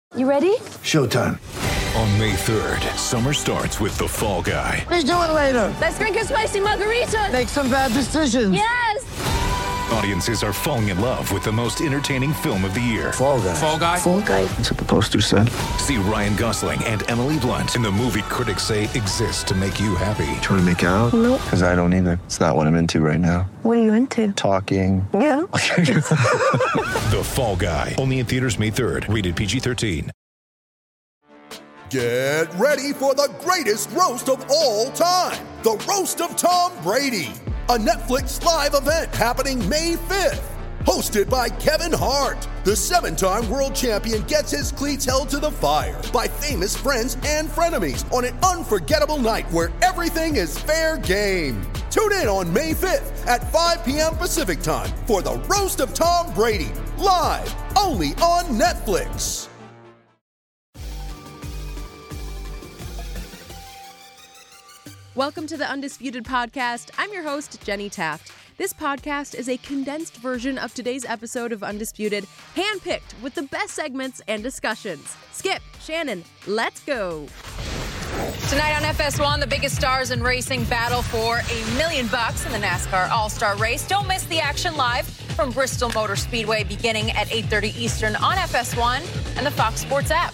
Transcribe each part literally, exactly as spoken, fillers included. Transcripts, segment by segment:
You ready? Showtime. On May third, summer starts with The Fall Guy. Let's do it later. Let's drink a spicy margarita. Make some bad decisions. Yes! Audiences are falling in love with the most entertaining film of the year. Fall Guy. Fall Guy? Fall Guy. That's what the poster said. See Ryan Gosling and Emily Blunt in the movie critics say exists to make you happy. Trying to make it out? Nope. Because I don't either. It's not what I'm into right now. What are you into? Talking. Yeah. The Fall Guy. Only in theaters May third. Rated P G thirteen. Get ready for the greatest roast of all time. The Roast of Tom Brady. A Netflix live event happening May fifth. Hosted by Kevin Hart. The seven-time world champion gets his cleats held to the fire by famous friends and frenemies on an unforgettable night where everything is fair game. Tune in on May fifth at five p.m. Pacific time for the Roast of Tom Brady. Live only on Netflix. Welcome to the Undisputed Podcast. I'm your host, Jenny Taft. This podcast is a condensed version of today's episode of Undisputed, handpicked with the best segments and discussions. Skip, Shannon, let's go. Tonight on F S one, the biggest stars in racing battle for a million bucks in the NASCAR All-Star Race. Don't miss the action live from Bristol Motor Speedway beginning at eight thirty Eastern on F S one and the Fox Sports app.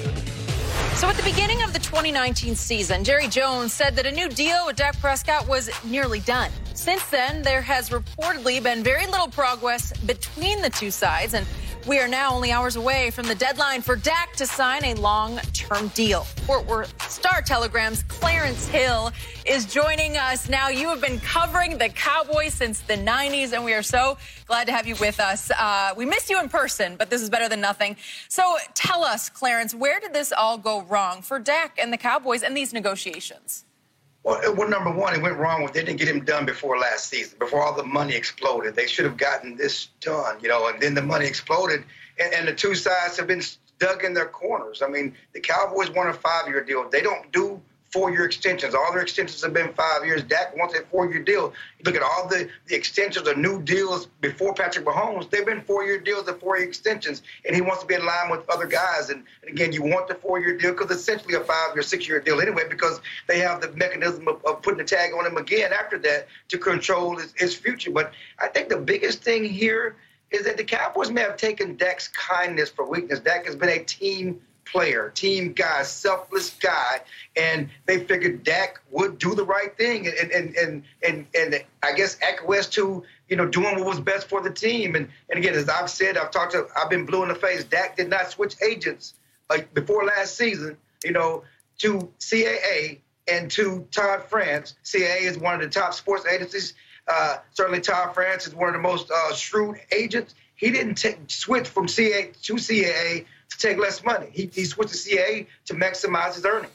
So at the beginning of the twenty nineteen season, Jerry Jones said that a new deal with Dak Prescott was nearly done. Since then, there has reportedly been very little progress between the two sides, and we are now only hours away from the deadline for Dak to sign a long-term deal. Fort Worth Star-Telegram's Clarence Hill is joining us now. You have been covering the Cowboys since the nineties, and we are so glad to have you with us. Uh, we missed you in person, but this is better than nothing. So tell us, Clarence, where did this all go wrong for Dak and the Cowboys and these negotiations? Well, well, number one, it went wrong with they didn't get him done before last season, before all the money exploded. They should have gotten this done, you know, and then the money exploded, and, and the two sides have been dug in their corners. I mean, the Cowboys want a five-year deal. They don't do four-year extensions. All their extensions have been five years. Dak wants a four-year deal. You look at all the, the extensions or new deals before Patrick Mahomes, they've been four-year deals and four-year extensions, and he wants to be in line with other guys. And, and again, you want the four-year deal because essentially a five-year, six-year deal anyway, because they have the mechanism of, of putting the tag on him again after that to control his, his future. But I think the biggest thing here is that the Cowboys may have taken Dak's kindness for weakness. Dak has been a team player, team guy, selfless guy, and they figured Dak would do the right thing and and and and, and I guess acquiesce to, you know, doing what was best for the team. And and again, as I've said, I've talked to, I've been blue in the face. Dak did not switch agents like before last season, you know, to C A A and to Todd France. C A A is one of the top sports agencies. Uh, certainly, Todd France is one of the most uh, shrewd agents. He didn't take, switch from C A A to C A A to take less money. He, he switched to C A A to maximize his earnings.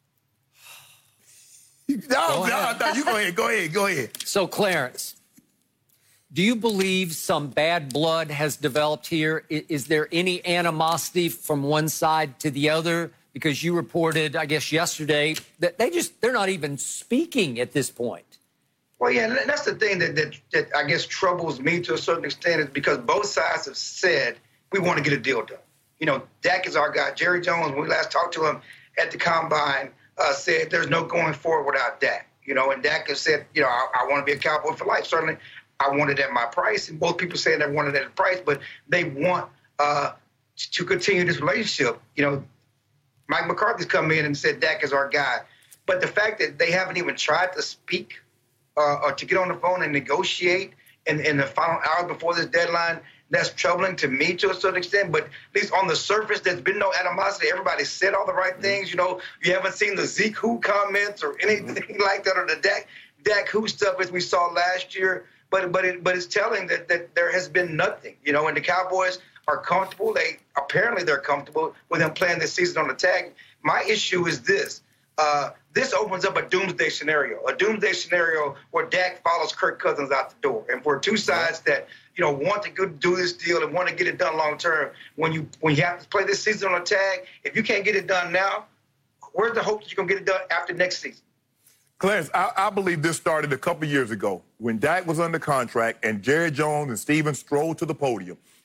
No, no, no, you go ahead, go ahead, go ahead. So, Clarence, do you believe some bad blood has developed here? Is, is there any animosity from one side to the other? Because you reported, I guess, yesterday that they just, they're not even speaking at this point. Well, yeah, and that's the thing that, that, that I guess troubles me to a certain extent is because both sides have said we want to get a deal done. You know, Dak is our guy. Jerry Jones, when we last talked to him at the Combine, uh, said there's no going forward without Dak. You know, and Dak has said, you know, I, I want to be a Cowboy for life. Certainly, I want it at my price. And both people saying they want it at a price, but they want uh, to continue this relationship. You know, Mike McCarthy's come in and said Dak is our guy. But the fact that they haven't even tried to speak uh, or to get on the phone and negotiate in, in the final hours before this deadline, that's troubling to me to a certain extent. But at least on the surface, there's been no animosity. Everybody said all the right things. You know, you haven't seen the Zeke Who comments or anything like that, or the Dak, Dak Who stuff as we saw last year. But but it, but it's telling that, that there has been nothing, you know, and the Cowboys are comfortable. They apparently they're comfortable with them playing this season on the tag. My issue is this. Uh, this opens up a doomsday scenario, a doomsday scenario where Dak follows Kirk Cousins out the door. And for two sides that, you know, want to go do this deal and want to get it done long term, when you when you have to play this season on a tag, if you can't get it done now, where's the hope that you're going to get it done after next season? Clarence, I, I believe this started a couple years ago when Dak was under contract and Jerry Jones and Steven strolled to the podium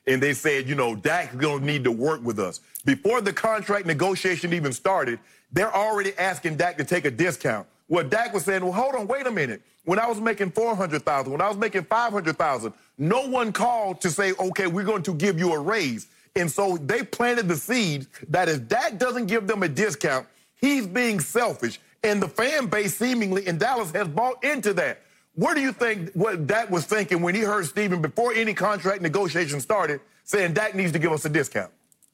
and they said, you know, Dak's going to need to work with us. Before the contract negotiation even started, they're already asking Dak to take a discount. Well, Dak was saying, well, hold on, wait a minute. When I was making four hundred thousand dollars, when I was making five hundred thousand dollars, no one called to say, okay, we're going to give you a raise. And so they planted the seed that if Dak doesn't give them a discount, he's being selfish. And the fan base seemingly in Dallas has bought into that. Where do you think what Dak was thinking when he heard Steven, before any contract negotiation started, saying Dak needs to give us a discount?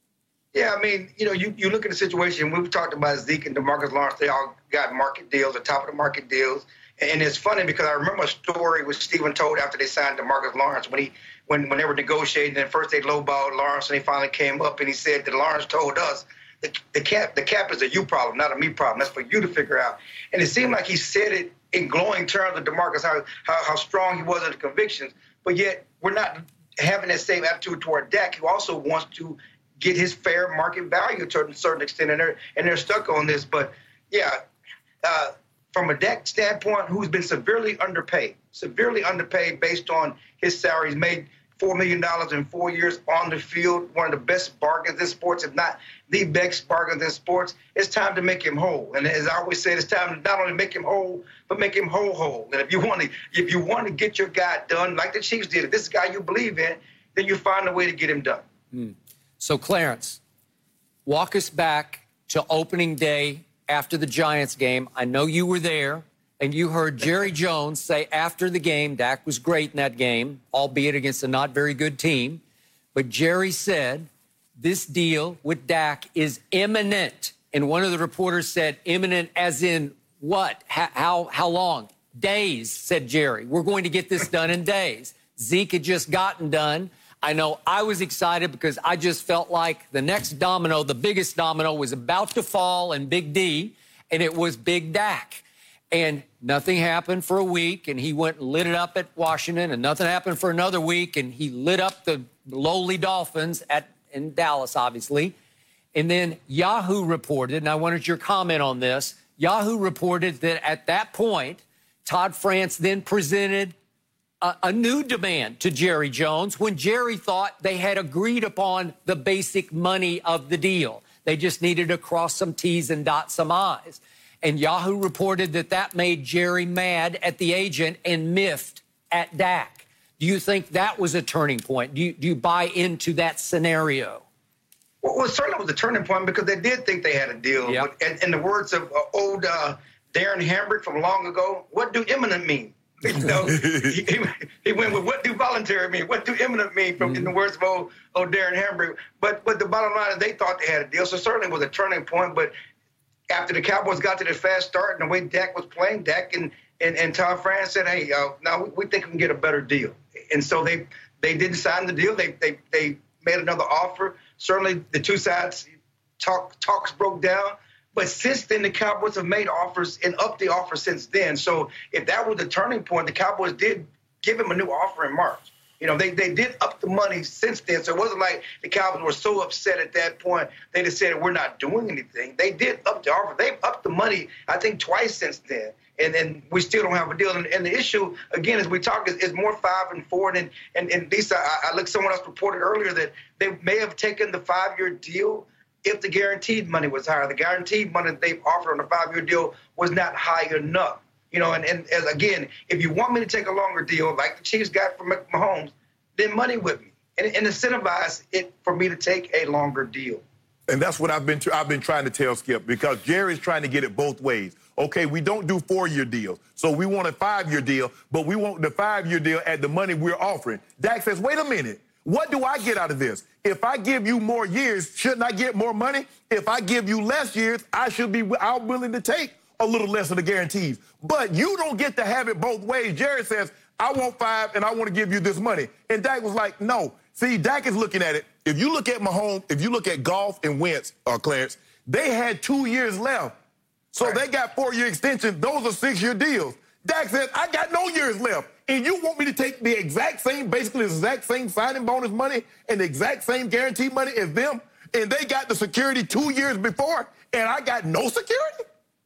Yeah, I mean, you know, you, you look at the situation. We've talked about Zeke and DeMarcus Lawrence. They all got market deals, the top of the market deals. And it's funny because I remember a story which Steven told after they signed DeMarcus Lawrence when he when, when they were negotiating. And first they lowballed Lawrence, and he finally came up and he said that Lawrence told us the, the cap the cap is a you problem, not a me problem. That's for you to figure out. And it seemed like he said it in glowing terms of DeMarcus, how how, how strong he was in the convictions. But yet we're not having that same attitude toward Dak, who also wants to get his fair market value to a certain extent, and they're and they're stuck on this. But yeah, uh, from a Dak standpoint, who's been severely underpaid, severely underpaid based on his salary. He's made four million dollars in four years on the field, one of the best bargains in sports, if not the best bargains in sports. It's time to make him whole. And as I always say, it's time to not only make him whole, but make him whole whole. And if you want to, if you want to get your guy done like the Chiefs did, if this is a guy you believe in, then you find a way to get him done. Hmm. So, Clarence, walk us back to opening day after the Giants game. I know you were there, and you heard Jerry Jones say after the game, Dak was great in that game, albeit against a not very good team. But Jerry said, this deal with Dak is imminent. And one of the reporters said, imminent as in what? How, how, how long? Days, said Jerry. We're going to get this done in days. Zeke had just gotten done. I know I was excited because I just felt like the next domino, the biggest domino, was about to fall in Big D, and it was Big Dak. And nothing happened for a week, and he went and lit it up at Washington, and nothing happened for another week, and he lit up the lowly Dolphins at in Dallas, obviously. And then Yahoo reported, and I wanted your comment on this, Yahoo reported that at that point, Todd France then presented A, a new demand to Jerry Jones when Jerry thought they had agreed upon the basic money of the deal. They just needed to cross some T's and dot some I's. And Yahoo reported that that made Jerry mad at the agent and miffed at Dak. Do you think that was a turning point? Do you, do you buy into that scenario? Well, well, it certainly was a turning point because they did think they had a deal. Yep. But in, in the words of uh, old uh, Darren Hambrick from long ago, what do imminent mean? You know, he, he, he went with what do voluntary mean? What do imminent mean? From mm-hmm. in the words of old, old Darren Hambrick. But but the bottom line is they thought they had a deal, so certainly it was a turning point. But after the Cowboys got to the fast start and the way Dak was playing, Dak and and, and Todd France said, "Hey, uh, now we, we think we can get a better deal." And so they they didn't sign the deal. They they they made another offer. Certainly the two sides talk talks broke down. But since then, the Cowboys have made offers and upped the offer since then. So if that was the turning point, the Cowboys did give him a new offer in March. You know, they, they did up the money since then. So it wasn't like the Cowboys were so upset at that point. They just said, we're not doing anything. They did up the offer. They've upped the money, I think, twice since then. And then we still don't have a deal. And, and the issue, again, as we talk, is, is more five and four. And, and, and Lisa, I, I looked, someone else reported earlier that they may have taken the five-year deal if the guaranteed money was higher. The guaranteed money that they've offered on the five-year deal was not high enough. You know, and, and as again, if you want me to take a longer deal, like the Chiefs got from Mahomes, then money with me and, and incentivize it for me to take a longer deal. And that's what I've been I've been trying to tell Skip, because Jerry's trying to get it both ways. Okay, we don't do four-year deals, so we want a five-year deal, but we want the five-year deal at the money we're offering. Dak says, wait a minute. What do I get out of this? If I give you more years, shouldn't I get more money? If I give you less years, I should be I'm willing to take a little less of the guarantees. But you don't get to have it both ways. Jerry says, I want five and I want to give you this money. And Dak was like, no. See, Dak is looking at it. If you look at Mahomes, if you look at Goff and Wentz, or Clarence, they had two years left. So right. They got four-year extensions. Those are six-year deals. Dak says, I got no years left. And you want me to take the exact same, basically the exact same signing bonus money and the exact same guaranteed money as them? And they got the security two years before, and I got no security?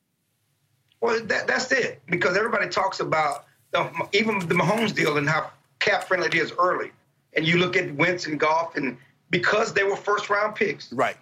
Well, that, that's it. Because everybody talks about the, even the Mahomes deal and how cap-friendly it is early. And you look at Wentz and Goff, and because they were first-round picks, right,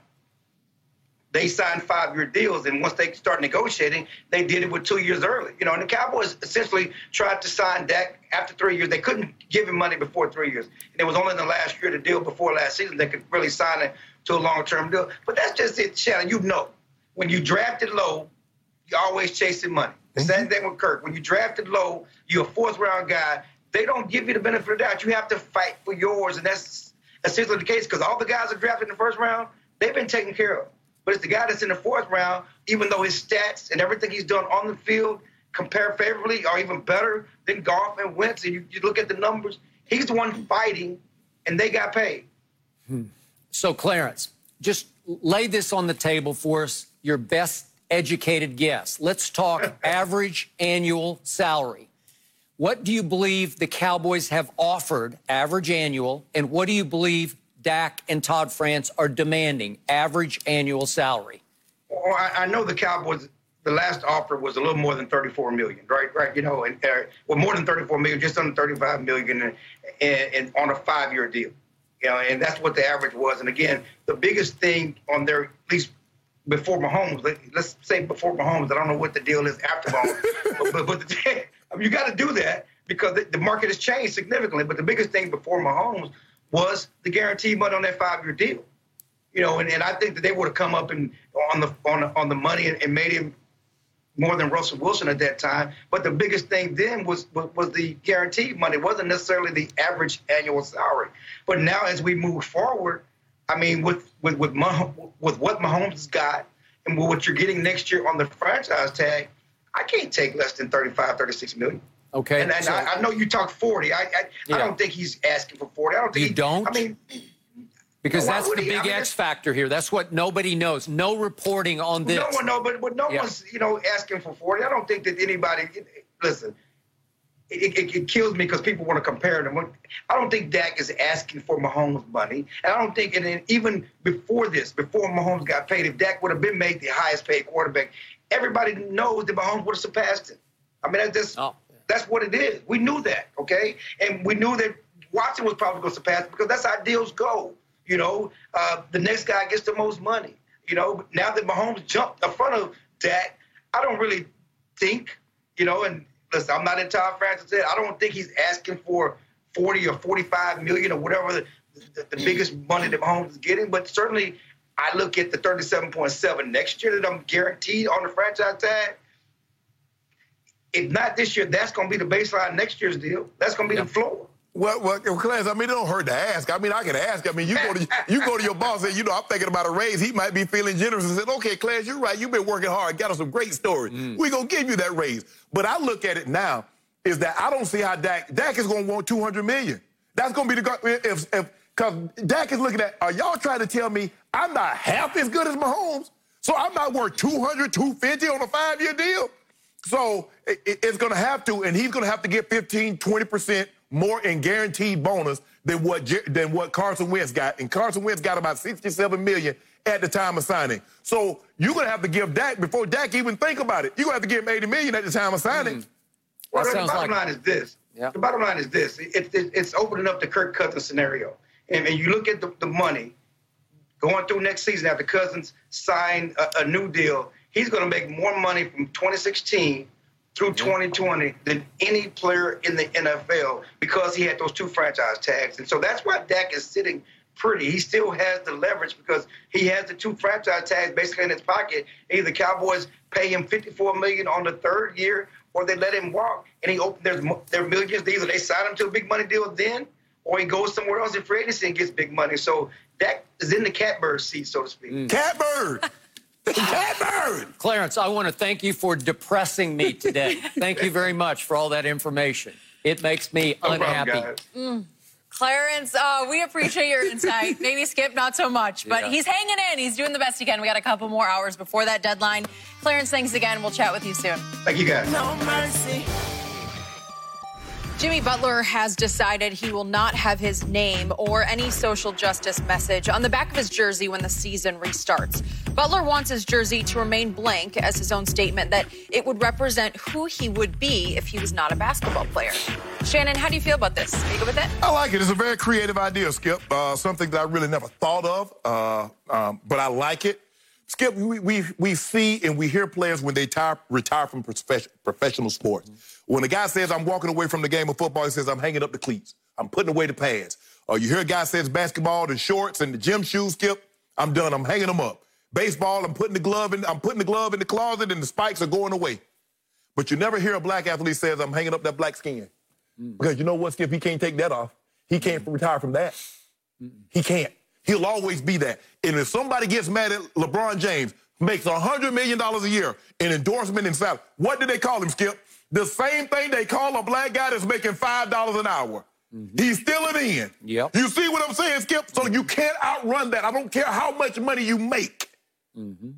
they signed five-year deals. And once they start negotiating, they did it with two years early. You know, and the Cowboys essentially tried to sign Dak after three years. They couldn't give him money before three years. And it was only in the last year of the deal before last season they could really sign it to a long-term deal. But that's just it, Shannon. You know, when you drafted low, you're always chasing money. The same thing with Kirk. When you drafted low, you're a fourth-round guy. They don't give you the benefit of the doubt. You have to fight for yours, and that's essentially the case because all the guys that drafted in the first round, they've been taken care of. But it's the guy that's in the fourth round, even though his stats and everything he's done on the field compare favorably or even better than Goff and Wentz, and you, you look at the numbers, he's the one fighting, and they got paid. Hmm. So, Clarence, just lay this on the table for us, your best educated guess. Let's talk average annual salary. What do you believe the Cowboys have offered average annual, and what do you believe Dak and Todd France are demanding average annual salary? Well, I, I know the Cowboys, the last offer was a little more than thirty-four million dollars, right? Right, you know, and uh, well, more than thirty-four million dollars, just under thirty-five million dollars and, and, and on a five-year deal. You know, and that's what the average was. And again, the biggest thing on their, at least before Mahomes, let, let's say before Mahomes, I don't know what the deal is after Mahomes, but, but, but the, I mean, you got to do that because the, the market has changed significantly. But the biggest thing before Mahomes was the guaranteed money on that five-year deal. You know, and, and I think that they would have come up and on the on the, on the money and, and made him more than Russell Wilson at that time. But the biggest thing then was, was was the guaranteed money. It wasn't necessarily the average annual salary. But now as we move forward, I mean, with with with, Mah- with what Mahomes has got and with what you're getting next year on the franchise tag, I can't take less than thirty-five, thirty-six million. Okay. And, and so, I, I know you talk forty. I I, yeah. I don't think he's asking for forty. I don't think you he, don't? I mean, because why that's would the he? big I mean, X factor here. That's what nobody knows. No reporting on this. No one knows, but, but no Yeah. one's, you know, asking for forty. I don't think that anybody, listen, it, it, it kills me because people want to compare them. I don't think Dak is asking for Mahomes' money. And I don't think, and then even before this, before Mahomes got paid, if Dak would have been made the highest paid quarterback, everybody knows that Mahomes would have surpassed him. I mean, that's just, oh. that's what it is. We knew that, okay? And we knew that Watson was probably going to surpass because that's how deals go. You know, uh, the next guy gets the most money. You know, now that Mahomes jumped in front of Dak, I don't really think, you know, and listen, I'm not in Todd Francis' head. I don't think he's asking for forty or forty-five million or whatever the, the, the biggest money that Mahomes is getting. But certainly I look at the thirty-seven point seven next year that I'm guaranteed on the franchise tag. If not this year, that's going to be the baseline next year's deal. That's going to be yeah. the floor. Well, well, Clarence, I mean, it don't hurt to ask. I mean, I can ask. I mean, you go to you go to your boss and, you know, I'm thinking about a raise. He might be feeling generous and said, okay, Clarence, you're right. You've been working hard. Got us some great stories. Mm. We're going to give you that raise. But I look at it now is that I don't see how Dak, Dak is going to want two hundred million dollars. That's going to be the, if, if, because Dak is looking at, are y'all trying to tell me I'm not half as good as Mahomes? So I'm not worth two hundred, two fifty on a five-year deal? So it, it's going to have to, and he's going to have to get fifteen, twenty percent more in guaranteed bonus than what than what Carson Wentz got. And Carson Wentz got about sixty-seven million dollars at the time of signing. So you're going to have to give Dak, before Dak even think about it, you're going to have to give him eighty million dollars at the time of signing. Mm. Well, that the sounds bottom like... line is this. Yeah. The bottom line is this. It, it, it's opening up the Kirk Cousins scenario. And, and you look at the, the money going through next season after Cousins signed a, a new deal, he's going to make more money from twenty sixteen through twenty twenty than any player in the N F L because he had those two franchise tags. And so that's why Dak is sitting pretty. He still has the leverage because he has the two franchise tags basically in his pocket. Either the Cowboys pay him fifty-four million dollars on the third year or they let him walk and he open their, their millions. Either they sign him to a big money deal then or he goes somewhere else in free agency and gets big money. So Dak is in the catbird seat, so to speak. Mm. Catbird! Catbird! Clarence, I want to thank you for depressing me today. Thank you very much for all that information. It makes me No unhappy. problem, Mm. Clarence, uh, we appreciate your insight. Maybe Skip, not so much, but Yeah. he's hanging in. He's doing the best he can. We got a couple more hours before that deadline. Clarence, thanks again. We'll chat with you soon. Thank you, guys. No mercy. Jimmy Butler has decided he will not have his name or any social justice message on the back of his jersey when the season restarts. Butler wants his jersey to remain blank, as his own statement that it would represent who he would be if he was not a basketball player. Shannon, how do you feel about this? Are you good with it? I like it. It's a very creative idea, Skip. Uh, something that I really never thought of, uh, um, but I like it. Skip, we, we we see and we hear players when they tire, retire from profession, professional sports. Mm-hmm. When a guy says, I'm walking away from the game of football, he says, I'm hanging up the cleats. I'm putting away the pads. Or you hear a guy says basketball, the shorts and the gym shoes, Skip, I'm done. I'm hanging them up. Baseball, I'm putting the glove in, I'm putting the glove in the closet and the spikes are going away. But you never hear a black athlete says, I'm hanging up that black skin. Mm-hmm. Because you know what, Skip? He can't take that off. He can't mm-hmm. retire from that. Mm-hmm. He can't. He'll always be that. And if somebody gets mad at LeBron James, makes one hundred million dollars a year in endorsement and salary, what do they call him, Skip? The same thing they call a black guy that's making five dollars an hour. Mm-hmm. He's still an in. Yep. You see what I'm saying, Skip? So you can't outrun that. I don't care how much money you make. Mm-hmm.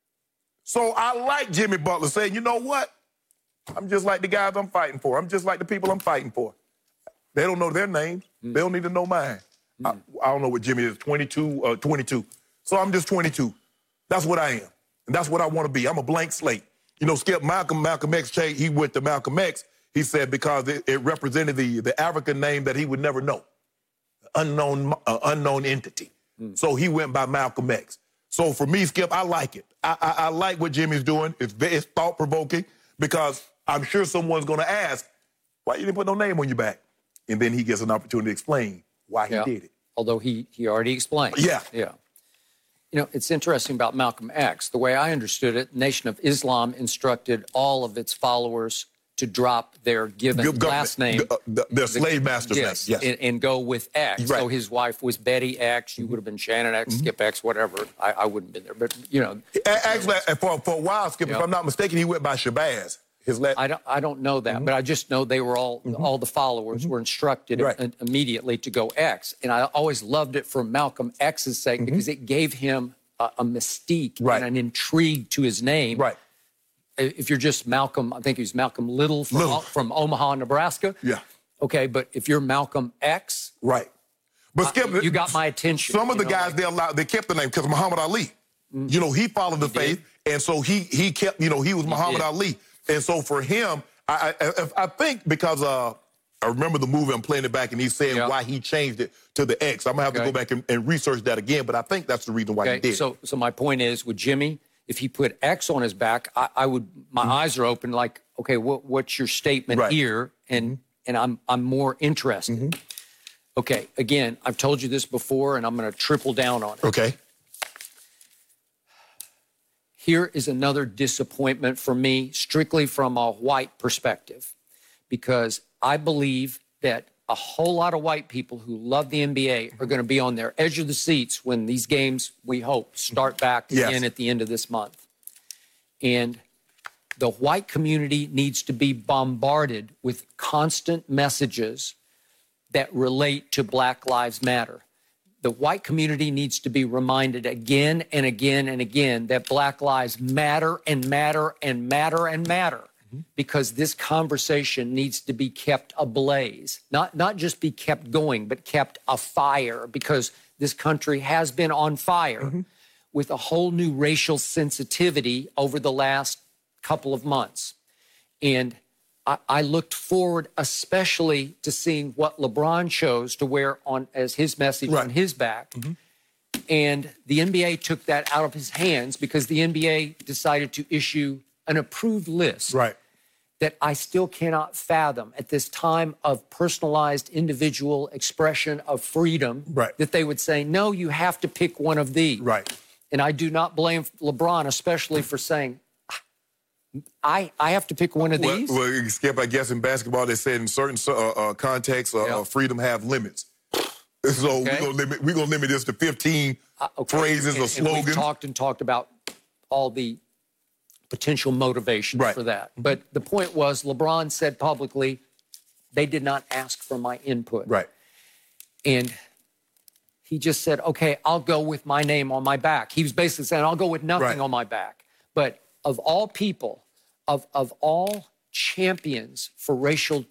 So I like Jimmy Butler saying, you know what? I'm just like the guys I'm fighting for. I'm just like the people I'm fighting for. They don't know their names. Mm-hmm. They don't need to know mine. I, I don't know what Jimmy is, twenty-two, uh, twenty-two. So I'm just twenty-two. That's what I am. And that's what I want to be. I'm a blank slate. You know, Skip, Malcolm, Malcolm X, he went to Malcolm X, he said, because it, it represented the, the African name that he would never know. Unknown, uh, unknown entity. Mm. So he went by Malcolm X. So for me, Skip, I like it. I, I, I like what Jimmy's doing. It's, it's thought-provoking because I'm sure someone's going to ask, why you didn't put no name on your back? And then he gets an opportunity to explain why he yeah. did it. Although he, he already explained. Yeah. Yeah. You know, it's interesting about Malcolm X. The way I understood it, Nation of Islam instructed all of its followers to drop their given Good last name. The, uh, the, their slave master's yes, name, yes. And, and go with X. Right. So his wife was Betty X. You would have been Shannon X, mm-hmm. Skip X, whatever. I, I wouldn't have been there. But, you know. Actually, for, for a while, Skip, yeah. if I'm not mistaken, he went by Shabazz. His last... I, don't, I don't know that, mm-hmm. but I just know they were all, mm-hmm. all the followers mm-hmm. were instructed right. im- immediately to go X. And I always loved it for Malcolm X's sake mm-hmm. because it gave him a, a mystique right. and an intrigue to his name. Right. If you're just Malcolm, I think he was Malcolm Little from, Little. from Omaha, Nebraska. Yeah. Okay, but if you're Malcolm X. Right. But Skip, uh, you got my attention. Some of the know, guys, like, they allowed, they kept the name because Muhammad Ali, mm-hmm. you know, he followed the he faith. did. And so he he kept, you know, he was he Muhammad did. Ali. And so for him, I, I, I think because uh, I remember the movie, I'm playing it back, and he's saying yeah. why he changed it to the X. I'm going to have okay. to go back and, and research that again, but I think that's the reason why okay. he did. So, so my point is, with Jimmy, if he put X on his back, I, I would, my mm-hmm. eyes are open like, okay, what, what's your statement right. here? And mm-hmm. and I'm I'm more interested. Mm-hmm. Okay, again, I've told you this before, and I'm going to triple down on it. Okay. Here is another disappointment for me, strictly from a white perspective, because I believe that a whole lot of white people who love the N B A are going to be on their edge of the seats when these games, we hope, start back yes. again at the end of this month. And the white community needs to be bombarded with constant messages that relate to Black Lives Matter. The white community needs to be reminded again and again and again that Black lives matter and matter and matter and matter, mm-hmm. because this conversation needs to be kept ablaze, not, not just be kept going, but kept afire, because this country has been on fire mm-hmm. with a whole new racial sensitivity over the last couple of months. And I, I looked forward especially to seeing what LeBron chose to wear on as his message right. on his back. Mm-hmm. And the N B A took that out of his hands because the N B A decided to issue an approved list right. that I still cannot fathom at this time of personalized individual expression of freedom right. that they would say, no, you have to pick one of these. Right. And I do not blame LeBron, especially for saying, I, I have to pick one of these? Well, well, Skip, I guess in basketball they said in certain uh, uh, contexts, uh, yeah. uh, freedom have limits. So okay. we're gonna limit we're gonna limit this to fifteen uh, okay. phrases and, or slogans. And we've talked and talked about all the potential motivations right. for that. But the point was, LeBron said publicly, they did not ask for my input. Right. And he just said, okay, I'll go with my name on my back. He was basically saying, I'll go with nothing right. on my back. But of all people, Of, of all champions for racial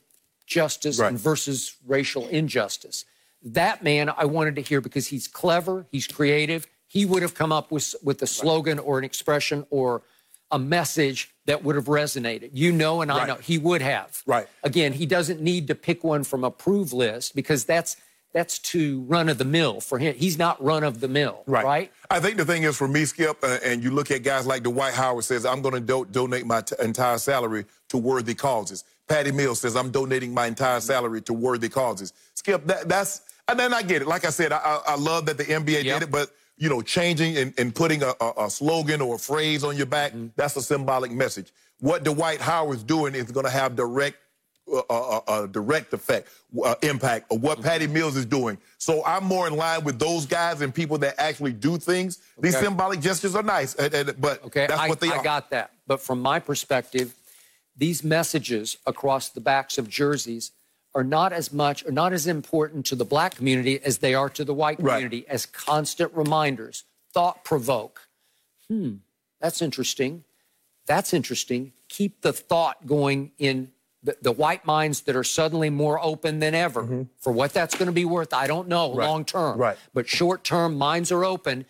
justice Right. and versus racial injustice. That man I wanted to hear because he's clever, he's creative. He would have come up with, with a slogan or an expression or a message that would have resonated. You know, and I Right. know he would have. Right. Again, he doesn't need to pick one from approved list because that's that's too run of the mill for him. He's not run of the mill, right? right? I think the thing is for me, Skip, uh, and you look at guys like Dwight Howard says, I'm going to do- donate my t- entire salary to worthy causes. Patty Mills says, I'm donating my entire salary to worthy causes. Skip, that, that's, and then I get it. Like I said, I, I, I love that the N B A Yep. did it, but, you know, changing and, and putting a, a, a slogan or a phrase on your back, mm-hmm. that's a symbolic message. What Dwight Howard's doing is going to have direct A, a, a direct effect, uh, impact of what Patty Mills is doing. So I'm more in line with those guys and people that actually do things. Okay. These symbolic gestures are nice, and, and, but okay, that's I, what they I are. I got that. But from my perspective, these messages across the backs of jerseys are not as much or not as important to the black community as they are to the white community right. as constant reminders, thought provoke. Hmm, that's interesting. That's interesting. Keep the thought going in The, the white minds that are suddenly more open than ever. Mm-hmm. For what that's going to be worth, I don't know, right. long term. Right. But short term, minds are open.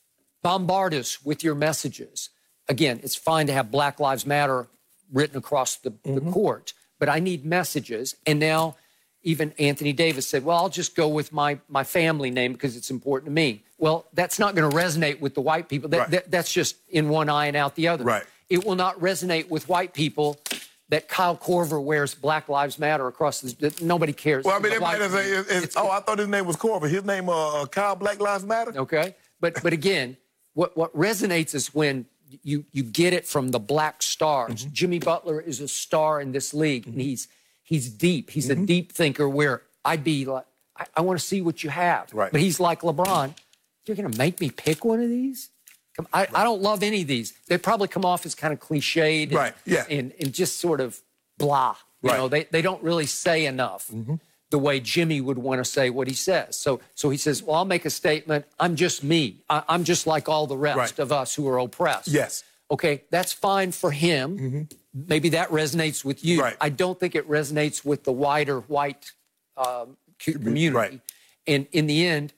Bombard us with your messages. Again, it's fine to have Black Lives Matter written across the, mm-hmm. the court, but I need messages. And now even Anthony Davis said, well, I'll just go with my, my family name because it's important to me. Well, that's not going to resonate with the white people. That, right. that, that's just in one eye and out the other. Right. It will not resonate with white people that Kyle Korver wears Black Lives Matter across the... Nobody cares. Well, I mean, it White, might say, it's, it's, oh, I thought his name was Korver. His name, uh, Kyle Black Lives Matter? Okay. But but again, what, what resonates is when you, you get it from the black stars. Mm-hmm. Jimmy Butler is a star in this league, mm-hmm. and he's he's deep. He's mm-hmm. a deep thinker where I'd be like, I, I want to see what you have. Right. But he's like LeBron. You're going to make me pick one of these? I, right. I don't love any of these. They probably come off as kind of cliched and, right. yeah. and, and just sort of blah. You right. know, they, they don't really say enough mm-hmm. the way Jimmy would want to say what he says. So so he says, well, I'll make a statement. I'm just me. I, I'm just like all the rest right. of us who are oppressed. Yes. Okay, that's fine for him. Mm-hmm. Maybe that resonates with you. Right. I don't think it resonates with the wider white um, community. Right. And in the end,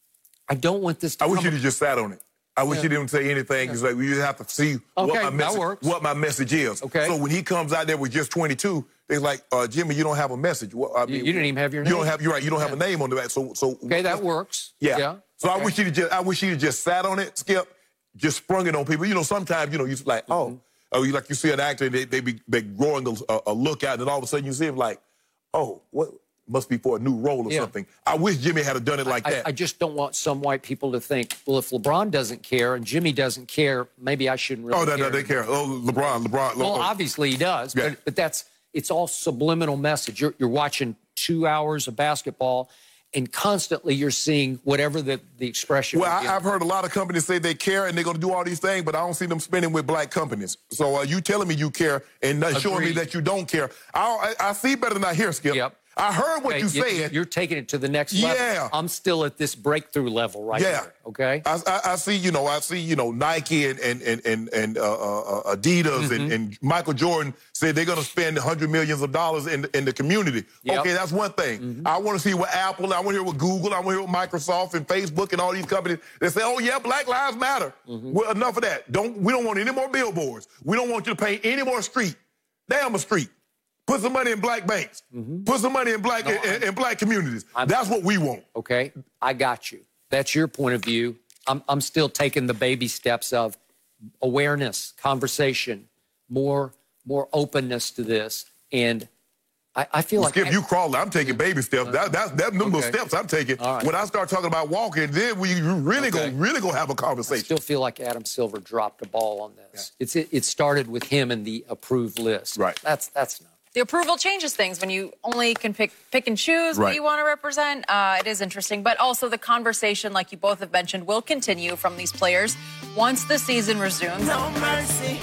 I don't want this to I wish come you'd have just sat on it. I wish yeah. you didn't say anything. It's yeah. like we just have to see okay, what, my message, that works. what my message is. Okay. So when he comes out there with just twenty-two, they're like, uh, Jimmy, you don't have a message. Well, I mean, you, you didn't even have your you name. Don't have, you're right. You don't yeah. have a name on the back. So, so okay, that works. Yeah. yeah. So okay. I wish you'd just, I wish you'd just sat on it, Skip, just sprung it on people. You know, sometimes you know you like, oh, mm-hmm. oh, you like you see an actor, they they be they growing a, a look out, and then all of a sudden you see him like, oh, what? Must be for a new role or yeah. something. I wish Jimmy had done it like I, that. I, I just don't want some white people to think, well, if LeBron doesn't care and Jimmy doesn't care, maybe I shouldn't really oh, no, care. no, they care. Oh, LeBron, LeBron. Well, oh. obviously he does, yeah. but, but that's, it's all subliminal message. You're, you're watching two hours of basketball and constantly you're seeing whatever the, the expression Well, I, be. I've heard a lot of companies say they care and they're going to do all these things, but I don't see them spending with black companies. So uh, you telling me you care and not showing me that you don't care. I, I, I see better than I hear, Skip. Yep. I heard what okay, you you, said. You're taking it to the next level. Yeah. I'm still at this breakthrough level right yeah. here, okay? I, I, I see, you know, I see, you know, Nike and and and and, and uh, uh, Adidas mm-hmm. and, and Michael Jordan said they're going to spend hundred millions of dollars in in the community. Yep. Okay, that's one thing. Mm-hmm. I want to see what Apple, I want to hear what Google, I want to hear what Microsoft and Facebook and all these companies. They say, oh yeah, Black Lives Matter. Mm-hmm. Well, enough of that. Don't we don't want any more billboards. We don't want you to paint any more street. Damn a street. Put some money in black banks. Mm-hmm. Put some money in black no, in, in black communities. I'm, That's what we want. Okay, I got you. That's your point of view. I'm I'm still taking the baby steps of awareness, conversation, more more openness to this, and I, I feel well, like Skip, I, you crawling. I'm taking baby steps. Uh, that that's that number okay. of steps I'm taking. Right. When I start talking about walking, then we really okay. go really gonna have a conversation. I still feel like Adam Silver dropped a ball on this. Yeah. It's it, it started with him and the approved list. Right. That's that's not. The approval changes things when you only can pick pick and choose right. what you want to represent. Uh, it is interesting. But also the conversation, like you both have mentioned, will continue from these players once the season resumes. No mercy.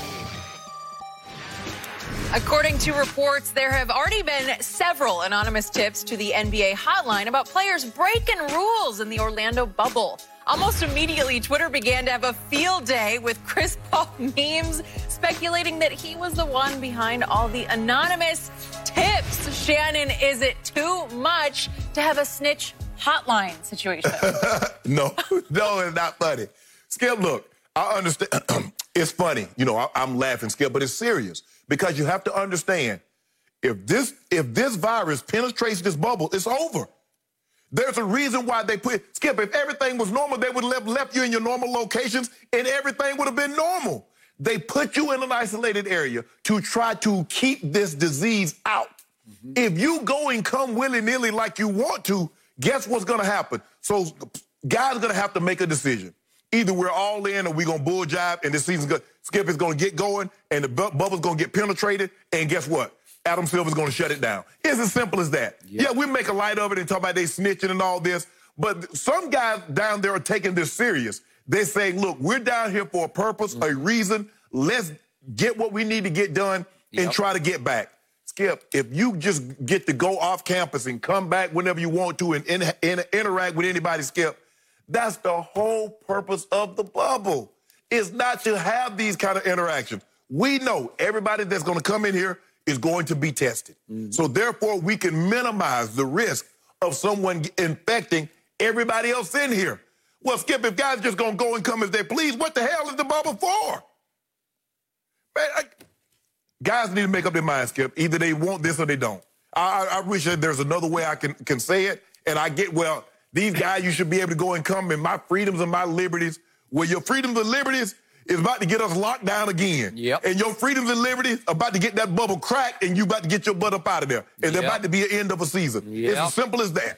According to reports, there have already been several anonymous tips to the N B A hotline about players breaking rules in the Orlando bubble. Almost immediately, Twitter began to have a field day with Chris Paul memes speculating that he was the one behind all the anonymous tips. Shannon, is it too much to have a snitch hotline situation? no, no, it's not funny. Skip, look, I understand. It's funny. You know, I, I'm laughing, Skip, but it's serious because you have to understand, if this if this virus penetrates this bubble, it's over. There's a reason why they put, Skip, if everything was normal, they would have left, left you in your normal locations and everything would have been normal. They put you in an isolated area to try to keep this disease out. Mm-hmm. If you go and come willy-nilly like you want to, guess what's going to happen? So guys are going to have to make a decision. Either we're all in or we're going to bull jive and this season's going to, Skip is going to get going and the bu- bubble's going to get penetrated and guess what? Adam Silver's going to shut it down. It's as simple as that. Yep. Yeah, we make a light of it and talk about they snitching and all this, but some guys down there are taking this serious. They're saying, look, we're down here for a purpose, mm-hmm. a reason. Let's get what we need to get done yep. and try to get back. Skip, if you just get to go off campus and come back whenever you want to and in, in, interact with anybody, Skip, that's the whole purpose of the bubble. It's not to have these kind of interactions. We know everybody that's going to come in here is going to be tested. Mm-hmm. So therefore, we can minimize the risk of someone infecting everybody else in here. Well, Skip, if guys just going to go and come as they please, what the hell is the bubble for? Man, I, guys need to make up their mind, Skip. Either they want this or they don't. I, I, I wish that there's another way I can, can say it. And I get, well, these guys, you should be able to go and come in my freedoms and my liberties. Well, your freedoms and liberties is about to get us locked down again. Yep. And your freedoms and liberties are about to get that bubble cracked and you about to get your butt up out of there. And yep. there's about to be an end of a season. Yep. It's as simple as that.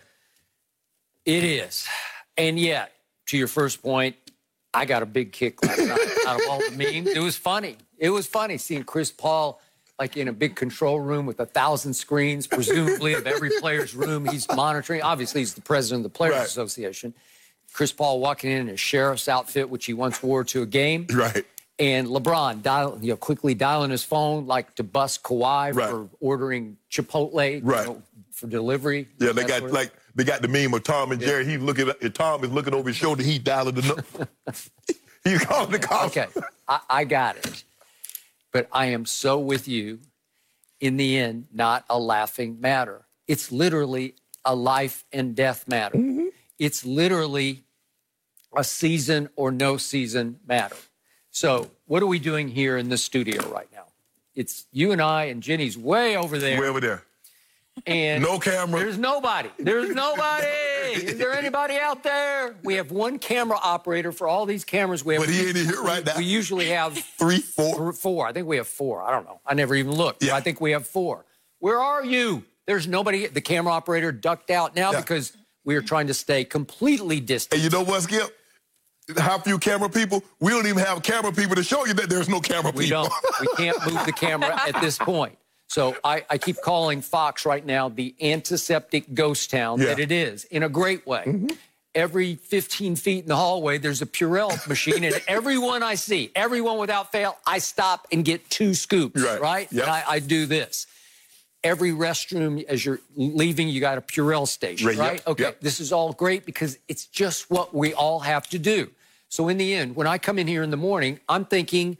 It is. And yet, to your first point, I got a big kick last night out of all the memes. It was funny. It was funny seeing Chris Paul like in a big control room with a thousand screens, presumably of every player's room he's monitoring. Obviously, he's the president of the Players right. Association. Chris Paul walking in in a sheriff's outfit, which he once wore to a game. Right. And LeBron dial, you know, quickly dialing his phone like to bust Kawhi right. for ordering Chipotle right. you know, for delivery. Yeah, they got like they got the meme of Tom and Jerry. Yeah. He's looking at Tom is looking over his shoulder. He's dialing the number. He's calling the call. Okay, I, I got it. But I am so with you. In the end, not a laughing matter. It's literally a life and death matter. Mm-hmm. It's literally a season or no season matter. So what are we doing here in the studio right now? It's you and I, and Jenny's way over there. Way over there. And no camera. There's nobody. There's nobody. Is there anybody out there? We have one camera operator for all these cameras. We have, but he ain't here right now. We usually have three, four. Four. I think we have four. I don't know. I never even looked. Yeah. I think we have four. Where are you? There's nobody. The camera operator ducked out now yeah. because we are trying to stay completely distant. And you know what, Skip? How few camera people? We don't even have camera people to show you that there's no camera people. We don't. We can't move the camera at this point. So I, I keep calling Fox right now the antiseptic ghost town yeah. that it is, in a great way. Mm-hmm. Every fifteen feet in the hallway, there's a Purell machine, and everyone I see, everyone without fail, I stop and get two scoops, right? right? Yep. And I, I do this. Every restroom, as you're leaving, you got a Purell station, right? right? Yep. Okay, yep. This is all great because it's just what we all have to do. So in the end, when I come in here in the morning, I'm thinking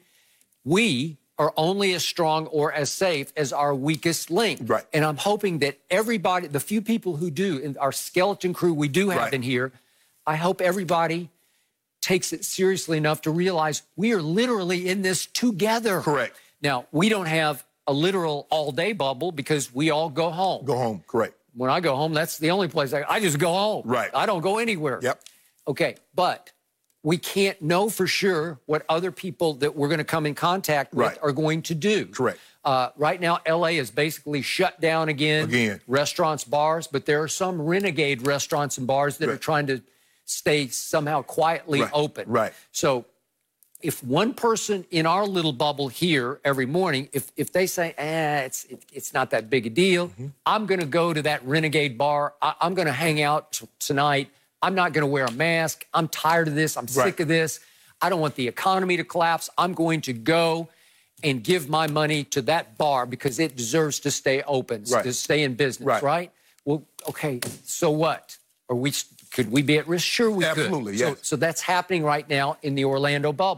we are only as strong or as safe as our weakest link. Right. And I'm hoping that everybody, the few people who do, in our skeleton crew we do have right. in here, I hope everybody takes it seriously enough to realize we are literally in this together. Correct. Now, we don't have a literal all-day bubble because we all go home. Go home, correct. When I go home, that's the only place I, I just go home. Right. I don't go anywhere. Yep. Okay, but we can't know for sure what other people that we're going to come in contact with right. are going to do. Correct. Uh, right now, L A is basically shut down again. Again. Restaurants, bars, but there are some renegade restaurants and bars that right. are trying to stay somehow quietly right. open. Right. So if one person in our little bubble here every morning, if if they say, eh, it's it, it's not that big a deal, mm-hmm. I'm going to go to that renegade bar. I, I'm going to hang out t- tonight. I'm not going to wear a mask. I'm tired of this. I'm right. sick of this. I don't want the economy to collapse. I'm going to go and give my money to that bar because it deserves to stay open, right. to stay in business, right. right? Well, okay, so what? Are we, could we be at risk? Sure we Absolutely, could. yes. So, so that's happening right now in the Orlando bubble.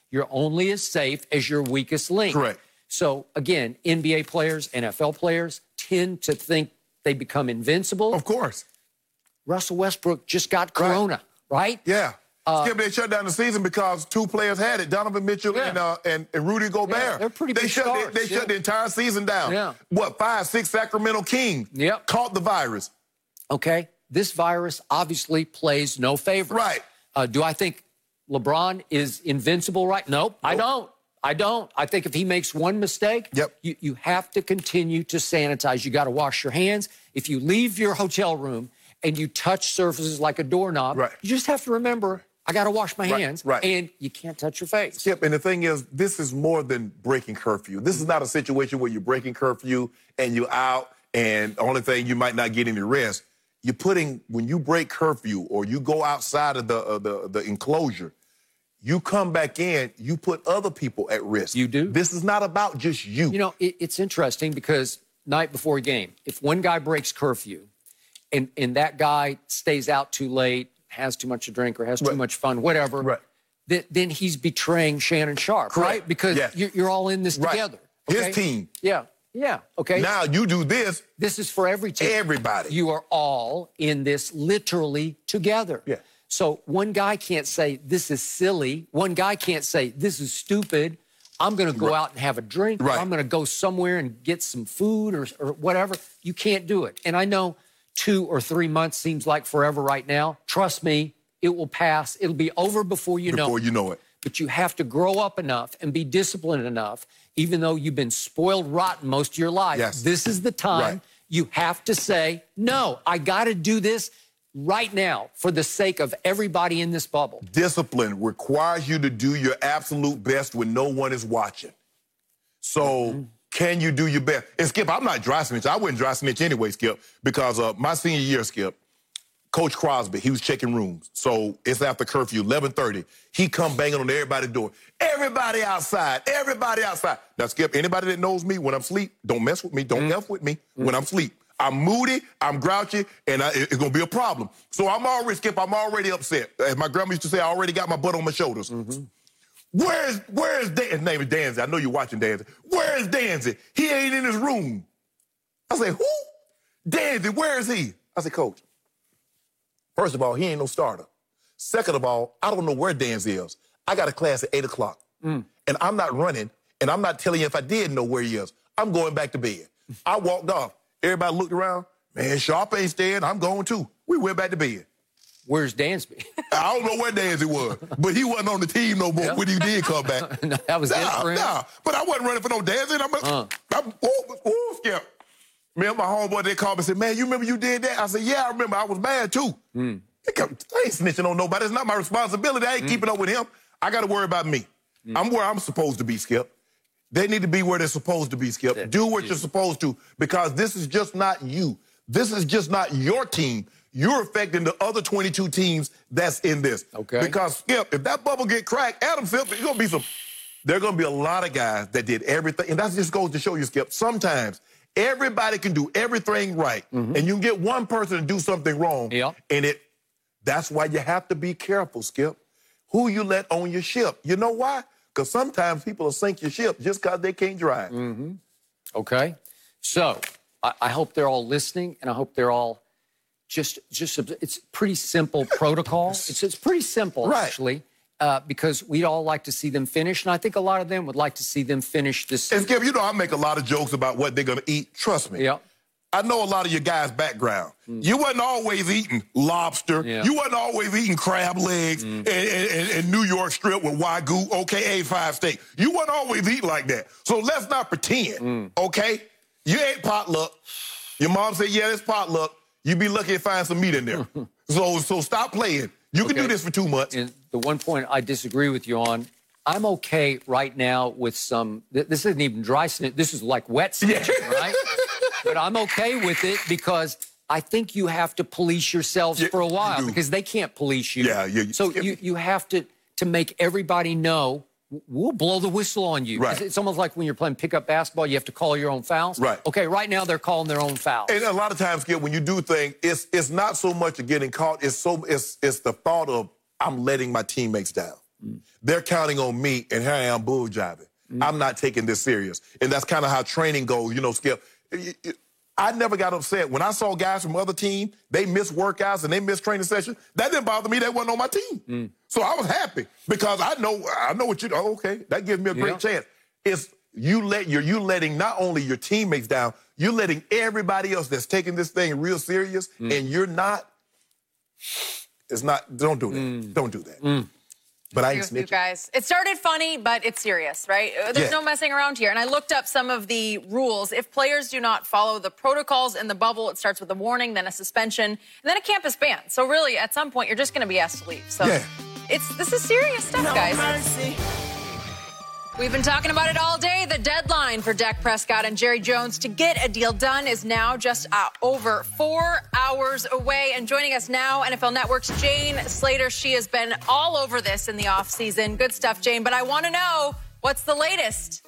You're only as safe as your weakest link. Correct. So, again, N B A players, N F L players tend to think they become invincible. Of course. Russell Westbrook just got corona, right? right? Yeah. Uh, Skip, they shut down the season because two players had it, Donovan Mitchell yeah. and, uh, and and Rudy Gobert. Yeah, they're pretty they big shut stars, the, They yeah. shut the entire season down. Yeah. What, five, six Sacramento Kings yep. caught the virus. Okay. This virus obviously plays no favorites. Right. Uh, do I think LeBron is invincible right? Nope, nope, I don't. I don't. I think if he makes one mistake, yep. you, you have to continue to sanitize. You got to wash your hands. If you leave your hotel room and you touch surfaces like a doorknob, right. you just have to remember, I got to wash my right. hands, right. and you can't touch your face. Yep, and the thing is, this is more than breaking curfew. This is not a situation where you're breaking curfew and you're out and the only thing you might not get any rest. You're putting, when you break curfew or you go outside of the, uh, the, the enclosure, you come back in, you put other people at risk. You do. This is not about just you. You know, it, it's interesting because night before a game, if one guy breaks curfew and, and that guy stays out too late, has too much to drink or has too right. much fun, whatever, right. th- then he's betraying Shannon Sharpe, Correct. right? Because yes. you're, you're all in this right. together. Okay? His team. Yeah, yeah, okay. Now you do this. This is for every team. Everybody. You are all in this literally together. Yeah. So one guy can't say, this is silly. One guy can't say, this is stupid. I'm going to go right. out and have a drink. Right. Or I'm going to go somewhere and get some food or, or whatever. You can't do it. And I know two or three months seems like forever right now. Trust me, it will pass. It'll be over before you know it. Before you know it. But you have to grow up enough and be disciplined enough, even though you've been spoiled rotten most of your life. Yes. This is the time Right. you have to say, no, I got to do this right now for the sake of everybody in this bubble. Discipline requires you to do your absolute best when no one is watching. So mm-hmm. can you do your best? And Skip, I'm not dry snitch. I wouldn't dry snitch anyway, Skip, because uh, my senior year, Skip, Coach Crosby, he was checking rooms. So it's after curfew, eleven thirty. He come banging on everybody's door. Everybody outside, everybody outside. Now, Skip, anybody that knows me, when I'm asleep, don't mess with me, don't mm-hmm. F with me mm-hmm. when I'm asleep. I'm moody, I'm grouchy, and I, it's going to be a problem. So I'm already, Skip, I'm already upset. As my grandma used to say, I already got my butt on my shoulders. Mm-hmm. Where's, where's Dan? His name is Danzy. I know you're watching Danzy. Where is Danzy? He ain't in his room. I say, who? Danzy, where is he? I said, Coach, first of all, he ain't no starter. Second of all, I don't know where Danzy is. I got a class at eight o'clock, mm. and I'm not running, and I'm not telling you if I did know where he is. I'm going back to bed. I walked off. Everybody looked around. Man, Sharpe ain't staying. I'm going too. We went back to bed. Where's Dansby? I don't know where Danzy was, but he wasn't on the team no more yeah. when he did come back. no, that was nah, it for him? Nah, but I wasn't running for no Danzy. I'm, uh. I'm oh, oh, Skip. Me and my homeboy, they called me and said, man, you remember you did that? I said, yeah, I remember. I was mad too. Mm. I ain't snitching on nobody. It's not my responsibility. I ain't mm. keeping up with him. I got to worry about me. Mm. I'm where I'm supposed to be, Skip. They need to be where they're supposed to be, Skip. Yeah. Do what you're supposed to, because this is just not you. This is just not your team. You're affecting the other twenty-two teams that's in this. Okay. Because, Skip, if that bubble get cracked, Adam Silver, there's going to be some, there are going to be a lot of guys that did everything. And that just goes to show you, Skip, sometimes everybody can do everything right. Mm-hmm. And you can get one person to do something wrong. Yeah. And it, that's why you have to be careful, Skip. Who you let on your ship. You know why? Because sometimes people will sink your ship just because they can't drive. Mm-hmm. Okay. So I, I hope they're all listening, and I hope they're all just, just it's pretty simple protocol. It's, it's pretty simple, right. actually, uh, because we'd all like to see them finish, and I think a lot of them would like to see them finish this. And Skip, you know I make a lot of jokes about what they're going to eat. Trust me. Yeah. I know a lot of your guys' background. Mm. You wasn't always eating lobster. Yeah. You wasn't always eating crab legs mm. and, and, and New York strip with Wagyu, O K A five steak. You wasn't always eating like that. So let's not pretend, mm. okay? You ate potluck. Your mom said, yeah, it's potluck. You be lucky to find some meat in there. so so stop playing. You can okay. do this for two months. And the one point I disagree with you on, I'm okay right now with some, th this isn't even dry snitch, this is like wet snitching, yeah. right? But I'm okay with it because I think you have to police yourselves yeah, for a while because they can't police you. Yeah, yeah. So you, you have to, to make everybody know, we'll blow the whistle on you. Right. It's, it's almost like when you're playing pickup basketball, you have to call your own fouls. Right. Okay, right now they're calling their own fouls. And a lot of times, Skip, when you do things, it's it's not so much of getting caught, it's so it's it's the thought of I'm letting my teammates down. Mm. They're counting on me, and here I am bull jiving. Mm. I'm not taking this serious. And that's kind of how training goes, you know, Skip. It, it, I never got upset. When I saw guys from other teams, they missed workouts and they missed training sessions, that didn't bother me. That wasn't on my team. Mm. So I was happy because I know I know what you oh, okay, that gives me a great yeah. chance. It's you let you're you letting not only your teammates down, you're letting everybody else that's taking this thing real serious, mm. and you're not. It's not. Don't do that. Mm. Don't do that. Mm. But I ain't snitching. You guys. It started funny, but it's serious, right? There's yeah. no messing around here. And I looked up some of the rules. If players do not follow the protocols in the bubble, it starts with a warning, then a suspension, and then a campus ban. So really, at some point, you're just going to be asked to leave. So yeah. it's this is serious stuff, no guys. Mercy. We've been talking about it all day. The deadline for Dak Prescott and Jerry Jones to get a deal done is now just uh, over four hours away. And joining us now, N F L Network's Jane Slater. She has been all over this in the offseason. Good stuff, Jane. But I want to know, what's the latest?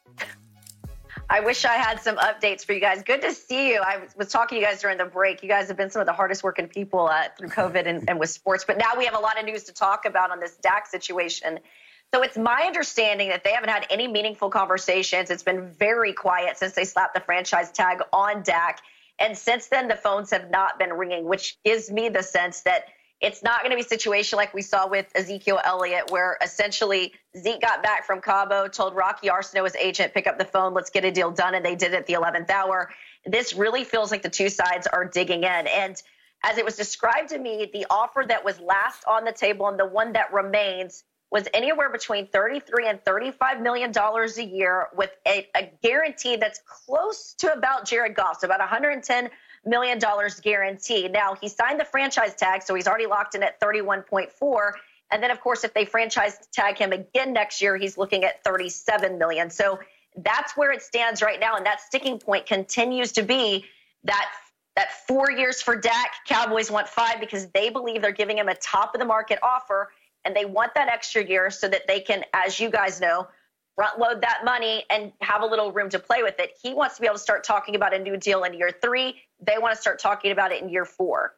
I wish I had some updates for you guys. Good to see you. I was talking to you guys during the break. You guys have been some of the hardest working people uh, through COVID and, and with sports. But now we have a lot of news to talk about on this Dak situation. So it's my understanding that they haven't had any meaningful conversations. It's been very quiet since they slapped the franchise tag on Dak. And since then, the phones have not been ringing, which gives me the sense that it's not going to be a situation like we saw with Ezekiel Elliott, where essentially Zeke got back from Cabo, told Rocky Arsenault, his agent, pick up the phone, let's get a deal done. And they did it at the eleventh hour. This really feels like the two sides are digging in. And as it was described to me, the offer that was last on the table and the one that remains was anywhere between thirty-three and thirty-five million dollars a year with a, a guarantee that's close to about Jared Goff's, about one hundred ten million dollars guaranteed. Now, he signed the franchise tag, so he's already locked in at thirty-one point four. And then, of course, if they franchise tag him again next year, he's looking at thirty-seven million dollars. So that's where it stands right now. And that sticking point continues to be that that four years for Dak. Cowboys want five because they believe they're giving him a top-of-the-market offer. And they want that extra year so that they can, as you guys know, front load that money and have a little room to play with it. He wants to be able to start talking about a new deal in year three. They want to start talking about it in year four.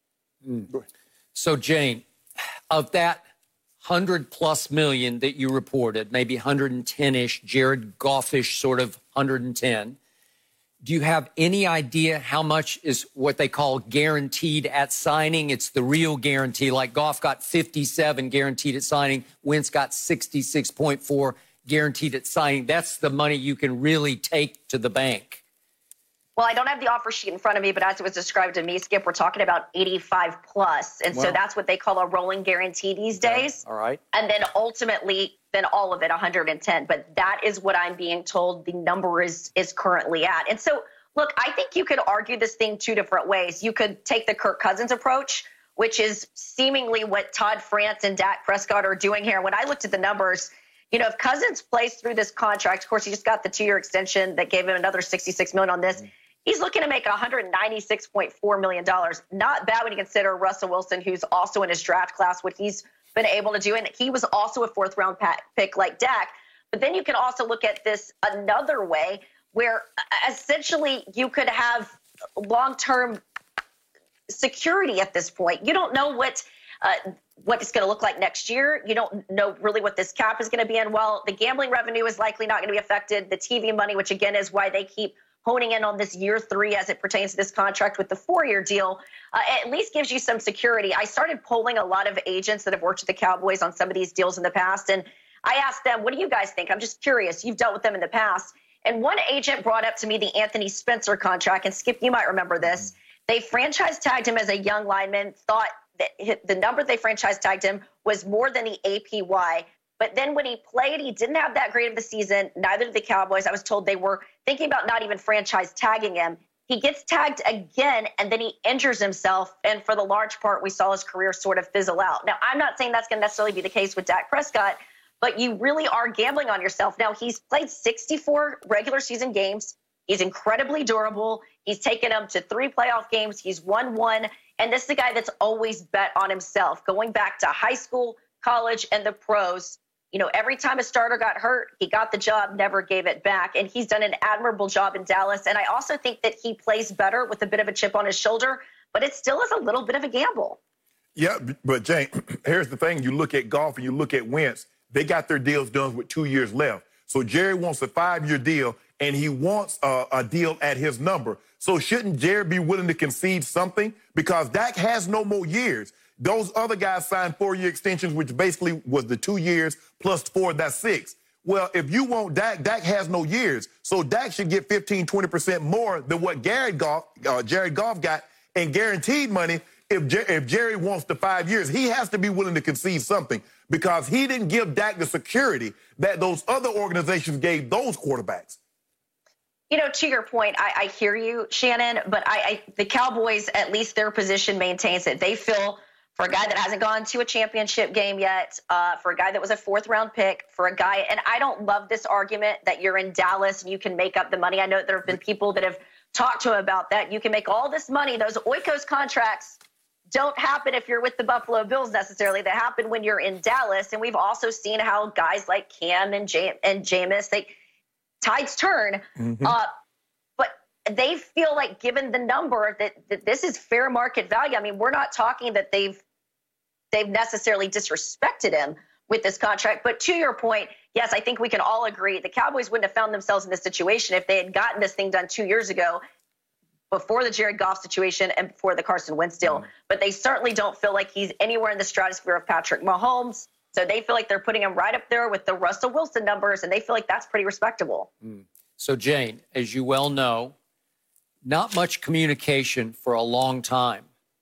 Mm. So, Jane, of that one hundred plus million that you reported, maybe one hundred ten-ish, Jared Goff-ish sort of one hundred ten, do you have any idea how much is what they call guaranteed at signing? It's the real guarantee. Like Goff got fifty-seven guaranteed at signing. Wentz got sixty-six point four guaranteed at signing. That's the money you can really take to the bank. Well, I don't have the offer sheet in front of me, but as it was described to me, Skip, we're talking about eighty-five plus. And well, so that's what they call a rolling guarantee these days. Yeah, all right. And then ultimately, then all of it, one hundred ten. But that is what I'm being told the number is is currently at. And so, look, I think you could argue this thing two different ways. You could take the Kirk Cousins approach, which is seemingly what Todd France and Dak Prescott are doing here. When I looked at the numbers, you know, if Cousins plays through this contract, of course, he just got the two-year extension that gave him another sixty-six million dollars on this. Mm-hmm. He's looking to make one hundred ninety-six point four million dollars. Not bad when you consider Russell Wilson, who's also in his draft class, what he's been able to do. And he was also a fourth round pick like Dak. But then you can also look at this another way where essentially you could have long-term security at this point. You don't know what uh, what it's going to look like next year. You don't know really what this cap is going to be in. Well, the gambling revenue is likely not going to be affected. The T V money, which again is why they keep honing in on this year three as it pertains to this contract with the four-year deal, uh, at least gives you some security. I started polling a lot of agents that have worked with the Cowboys on some of these deals in the past, and I asked them, what do you guys think? I'm just curious. You've dealt with them in the past. And one agent brought up to me the Anthony Spencer contract, and Skip, you might remember this. They franchise tagged him as a young lineman, thought that the number they franchise tagged him was more than the A P Y. But then when he played, he didn't have that great of a season. Neither did the Cowboys. I was told they were thinking about not even franchise tagging him. He gets tagged again, and then he injures himself. And for the large part, we saw his career sort of fizzle out. Now, I'm not saying that's going to necessarily be the case with Dak Prescott, but you really are gambling on yourself. Now, he's played sixty-four regular season games. He's incredibly durable. He's taken them to three playoff games. He's won one. And this is a guy that's always bet on himself, going back to high school, college, and the pros. You know, every time a starter got hurt, he got the job, never gave it back. And he's done an admirable job in Dallas. And I also think that he plays better with a bit of a chip on his shoulder, but it still is a little bit of a gamble. Yeah, but Jane, here's the thing. You look at Goff and you look at Wentz, they got their deals done with two years left. So Jerry wants a five-year deal, and he wants a, a deal at his number. So shouldn't Jerry be willing to concede something? Because Dak has no more years. Those other guys signed four-year extensions, which basically was the two years plus four, that's six. Well, if you want Dak, Dak has no years. So Dak should get fifteen, twenty percent more than what Jared Goff, uh, Jared Goff got in guaranteed money. If, Jer- if Jerry wants the five years, he has to be willing to concede something because he didn't give Dak the security that those other organizations gave those quarterbacks. You know, to your point, I, I hear you, Shannon, but I, I the Cowboys, at least their position maintains it. They feel for a guy that hasn't gone to a championship game yet, uh, for a guy that was a fourth-round pick, for a guy, and I don't love this argument that you're in Dallas and you can make up the money. I know there have been people that have talked to him about that. You can make all this money. Those Oikos contracts don't happen if you're with the Buffalo Bills necessarily. They happen when you're in Dallas, and we've also seen how guys like Cam and Jam- and Jameis, they tides turn. Mm-hmm. Uh, but they feel like, given the number, that, that this is fair market value. I mean, we're not talking that they've they've necessarily disrespected him with this contract. But to your point, yes, I think we can all agree the Cowboys wouldn't have found themselves in this situation if they had gotten this thing done two years ago, before the Jared Goff situation and before the Carson Wentz deal. Mm. But they certainly don't feel like he's anywhere in the stratosphere of Patrick Mahomes. So they feel like they're putting him right up there with the Russell Wilson numbers, and they feel like that's pretty respectable. Mm. So, Jane, as you well know, not much communication for a long time.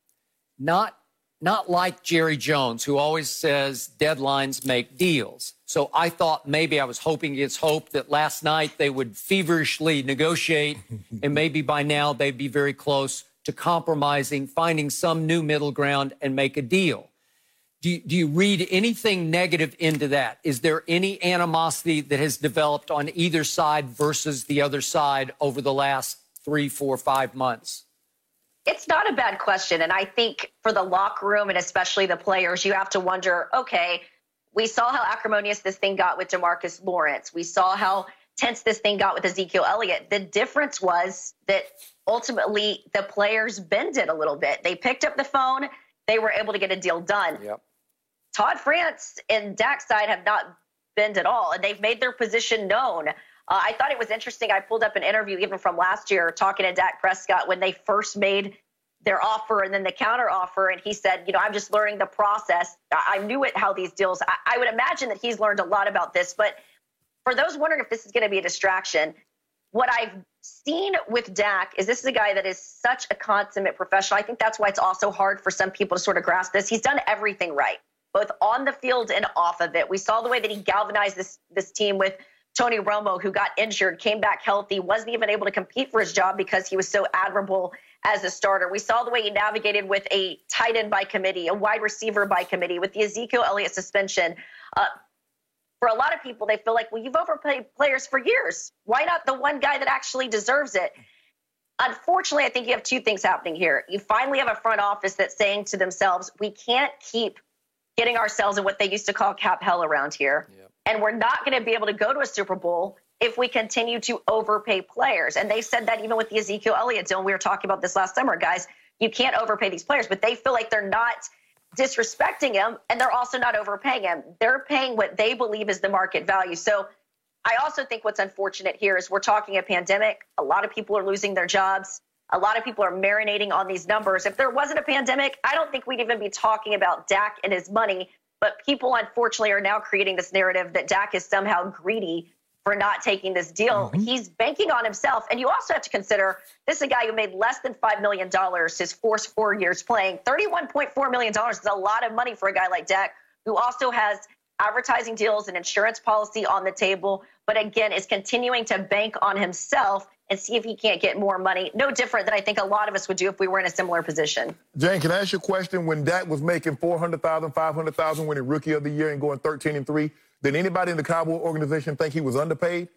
Not Not like Jerry Jones, who always says deadlines make deals. So I thought maybe I was hoping against hope that last night they would feverishly negotiate, and maybe by now they'd be very close to compromising, finding some new middle ground and make a deal. Do you, do you read anything negative into that? Is there any animosity that has developed on either side versus the other side over the last three, four, five months? It's not a bad question. And I think for the locker room and especially the players, you have to wonder, okay, we saw how acrimonious this thing got with DeMarcus Lawrence. We saw how tense this thing got with Ezekiel Elliott. The difference was that ultimately the players bended a little bit. They picked up the phone. They were able to get a deal done. Yep. Todd France and Dak's side have not bent at all, and they've made their position known. Uh, I thought it was interesting. I pulled up an interview even from last year talking to Dak Prescott when they first made their offer and then the counter offer. And he said, you know, I'm just learning the process. I, I knew it, how these deals, I, I would imagine that he's learned a lot about this. But for those wondering if this is going to be a distraction, what I've seen with Dak is this is a guy that is such a consummate professional. I think that's why it's also hard for some people to sort of grasp this. He's done everything right, both on the field and off of it. We saw the way that he galvanized this this team with Tony Romo, who got injured, came back healthy, wasn't even able to compete for his job because he was so admirable as a starter. We saw the way he navigated with a tight end by committee, a wide receiver by committee, with the Ezekiel Elliott suspension. Uh, for a lot of people, they feel like, well, you've overpaid players for years. Why not the one guy that actually deserves it? Unfortunately, I think you have two things happening here. You finally have a front office that's saying to themselves, we can't keep getting ourselves in what they used to call cap hell around here. Yep. And we're not going to be able to go to a Super Bowl if we continue to overpay players. And they said that even with the Ezekiel Elliott deal. We were talking about this last summer, guys. You can't overpay these players, but they feel like they're not disrespecting him, and they're also not overpaying him. They're paying what they believe is the market value. So I also think what's unfortunate here is we're talking a pandemic. A lot of people are losing their jobs. A lot of people are marinating on these numbers. If there wasn't a pandemic, I don't think we'd even be talking about Dak and his money. But people, unfortunately, are now creating this narrative that Dak is somehow greedy for not taking this deal. Mm-hmm. He's banking on himself. And you also have to consider this is a guy who made less than five million dollars his first four years playing. thirty-one point four million dollars is a lot of money for a guy like Dak, who also has advertising deals and insurance policy on the table, but again, is continuing to bank on himself and see if he can't get more money. No different than I think a lot of us would do if we were in a similar position. Jane, can I ask you a question? When Dak was making four hundred thousand dollars, five hundred thousand dollars winning Rookie of the Year and going thirteen and three, did anybody in the Cowboy organization think he was underpaid?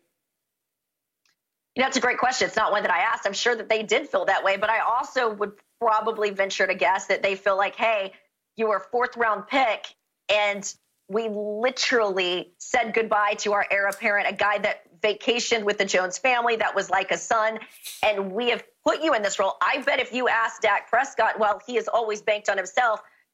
You know, that's a great question. It's not one that I asked. I'm sure that they did feel that way, but I also would probably venture to guess that they feel like, hey, you were a fourth-round pick, and we literally said goodbye to our heir apparent, a guy that vacationed with the Jones family, that was like a son, and we have put you in this role. I bet if you asked Dak Prescott, well, he has always banked on himself,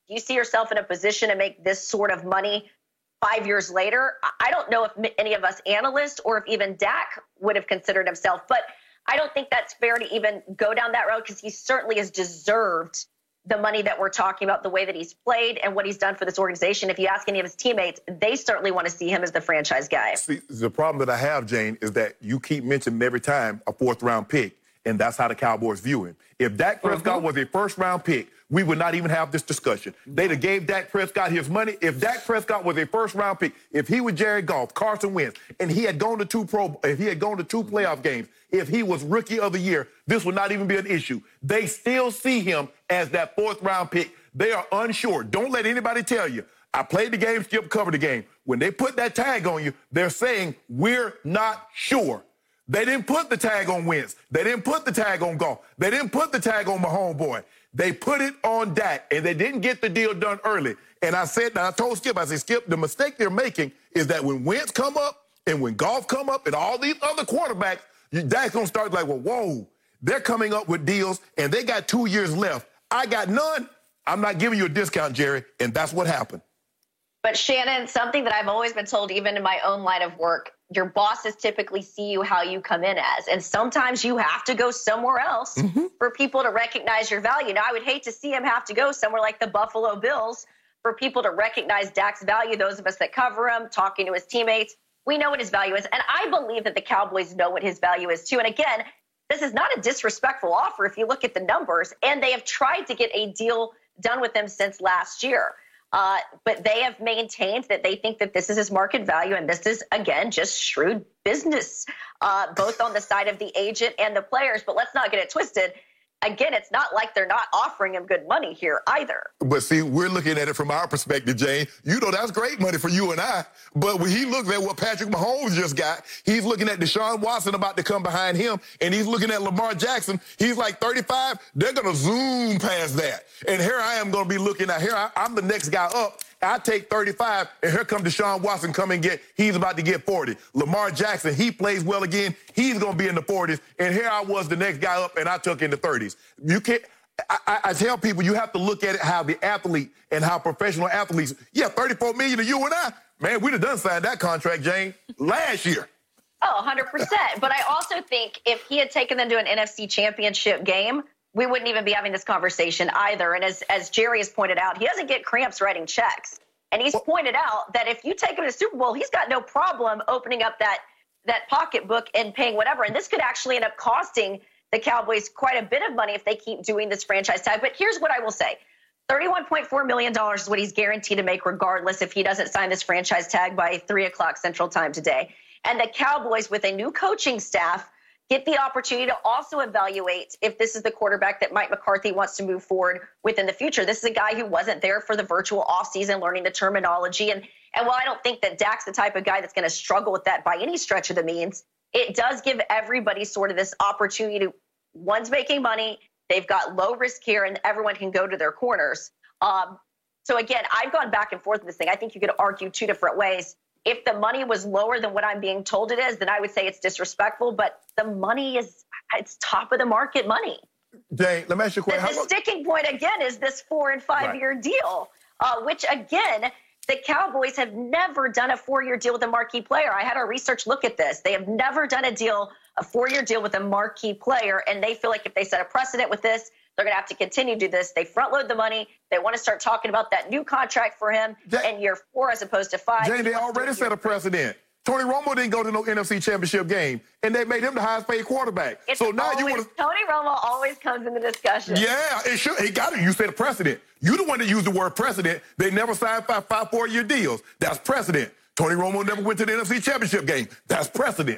Do you see yourself in a position to make this sort of money five years later? I don't know if any of us analysts or if even Dak would have considered himself, but I don't think that's fair to even go down that road because he certainly has deserved the money that we're talking about, the way that he's played and what he's done for this organization. If you ask any of his teammates, they certainly want to see him as the franchise guy. See, the problem that I have, Jane, is that you keep mentioning every time a fourth-round pick, and that's how the Cowboys view him. If Dak Prescott mm-hmm. was a first-round pick, we would not even have this discussion. They'd have gave Dak Prescott his money. If Dak Prescott was a first-round pick, if he was Jared Goff, Carson Wentz, and he had gone to two pro, if he had gone to two playoff games, if he was Rookie of the Year, this would not even be an issue. They still see him as that fourth-round pick. They are unsure. Don't let anybody tell you, I played the game, Skip covered the game. When they put that tag on you, they're saying, we're not sure. They didn't put the tag on Wentz. They didn't put the tag on Goff. They didn't put the tag on my homeboy. They put it on Dak, and they didn't get the deal done early. And I said, and I told Skip, I said, Skip, the mistake they're making is that when Wentz come up and when Goff come up and all these other quarterbacks, Dak's going to start like, well, whoa, they're coming up with deals, and they got two years left. I got none. I'm not giving you a discount, Jerry, and that's what happened. But, Shannon, something that I've always been told, even in my own line of work, your bosses typically see you how you come in as. And sometimes you have to go somewhere else mm-hmm. for people to recognize your value. Now, I would hate to see him have to go somewhere like the Buffalo Bills for people to recognize Dak's value. Those of us that cover him, talking to his teammates, we know what his value is. And I believe that the Cowboys know what his value is, too. And again, this is not a disrespectful offer if you look at the numbers. And they have tried to get a deal done with him since last year. Uh, but they have maintained that they think that this is his market value, and this is, again, just shrewd business, uh, both on the side of the agent and the players. But let's not get it twisted. Again, it's not like they're not offering him good money here either. But see, we're looking at it from our perspective, Jane. You know, that's great money for you and I. But when he looks at what Patrick Mahomes just got, he's looking at Deshaun Watson about to come behind him, and he's looking at Lamar Jackson. He's like thirty-five. They're going to zoom past that. And here I am going to be looking at, here I, I'm the next guy up. I take thirty-five, and here comes Deshaun Watson come and get, he's about to get forty. Lamar Jackson, he plays well again. He's going to be in the forties. And here I was the next guy up, and I took in the thirties. You can't, I, I tell people you have to look at it how the athlete and how professional athletes, yeah, thirty-four million dollars to you and I, man, we'd have done signed that contract, Jane, last year. Oh, one hundred percent. But I also think if he had taken them to an N F C championship game, we wouldn't even be having this conversation either. And as, as Jerry has pointed out, he doesn't get cramps writing checks. And he's pointed out that if you take him to the Super Bowl, he's got no problem opening up that, that pocketbook and paying whatever. And this could actually end up costing the Cowboys quite a bit of money if they keep doing this franchise tag. But here's what I will say. thirty-one point four million dollars is what he's guaranteed to make regardless if he doesn't sign this franchise tag by three o'clock Central Time today. And the Cowboys, with a new coaching staff, get the opportunity to also evaluate if this is the quarterback that Mike McCarthy wants to move forward with in the future. This is a guy who wasn't there for the virtual offseason learning the terminology. And, and while I don't think that Dak's the type of guy that's going to struggle with that by any stretch of the means, it does give everybody sort of this opportunity to, one's making money, they've got low risk here, and everyone can go to their corners. Um, so again, I've gone back and forth with this thing. I think you could argue two different ways. If the money was lower than what I'm being told it is, then I would say it's disrespectful. But the money is, it's top of the market money. Jane, let me ask you a question. The, the sticking point, again, is this four and five right. year deal, uh, which, again, the Cowboys have never done a four-year deal with a marquee player. I had our research look at this. They have never done a deal, a four-year deal with a marquee player, and they feel like if they set a precedent with this, they're going to have to continue to do this. They front-load the money. They want to start talking about that new contract for him in year four as opposed to five. Jane, they already set a precedent. Tony Romo didn't go to no N F C championship game, and they made him the highest-paid quarterback. It's so now always, you want to... Tony Romo always comes in the discussion. Yeah, it should. He got it. You said a precedent. You the one that used the word precedent. They never signed five, five four-year deals. That's precedent. Tony Romo never went to the N F C championship game. That's precedent.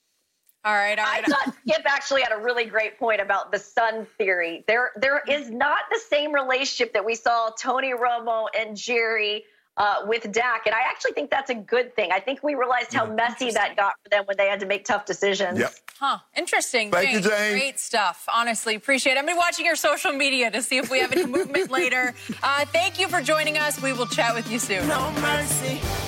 All right, all right. I thought Skip actually had a really great point about the son theory. There, there is not the same relationship that we saw Tony Romo and Jerry uh, with Dak, and I actually think that's a good thing. I think we realized how messy that got for them when they had to make tough decisions. Yep. Huh. Interesting. Thank Jane, you, Jane. Great stuff. Honestly, appreciate it. I'm going to be watching your social media to see if we have any movement later. Uh, thank you for joining us. We will chat with you soon. No mercy.